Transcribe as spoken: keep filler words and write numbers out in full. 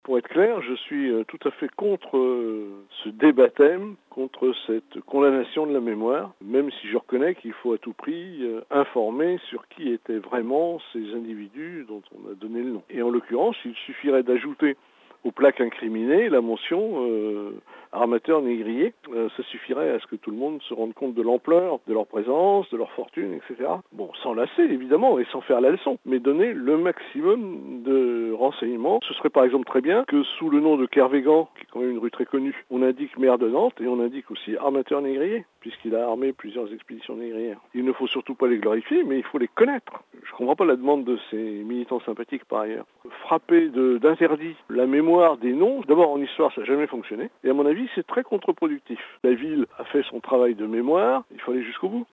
Pour être clair, je suis tout à fait contre ce débat-thème, contre cette condamnation de la mémoire, même si je reconnais qu'il faut à tout prix informer sur qui étaient vraiment ces individus dont on a donné le nom. Et en l'occurrence, il suffirait d'ajouter aux plaques incriminées la mention euh, armateur négrier. Euh, ça suffirait à ce que tout le monde se rende compte de l'ampleur de leur présence, de leur fortune, et cetera. Bon, sans lasser évidemment et sans faire la leçon, mais donner le maximum de renseignements. Ce serait par exemple très bien que sous le nom de Kervégan, qui est quand même une rue très connue, on indique maire de Nantes et on indique aussi armateur négrier, puisqu'il a armé plusieurs expéditions négrières. Il ne faut surtout pas les glorifier, mais il faut les connaître. Je ne comprends pas la demande de ces militants sympathiques par ailleurs. Frapper de, d'interdit la mémoire des noms, d'abord en histoire ça n'a jamais fonctionné, et à mon avis c'est très contre-productif. La ville a fait son travail de mémoire, il faut aller jusqu'au bout.